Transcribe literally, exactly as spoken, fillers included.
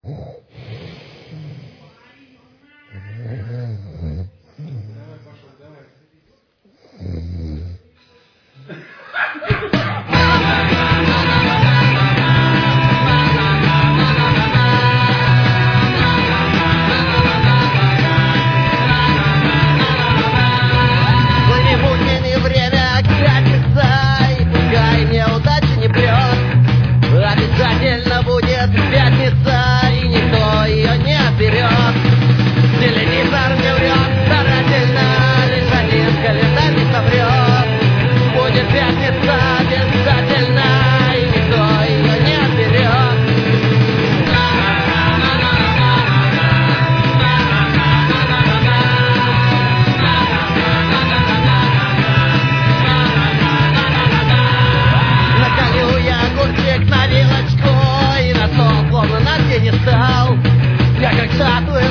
Обязательно будет пятница, и никто ее не отберет. Телевизор не врет старательно, лишь один календарь не соврет. Будет пятница обязательно, и никто ее не отберет. Накалю я огурчик на вилочку, и на стол словно на пьедестал. Я как статуя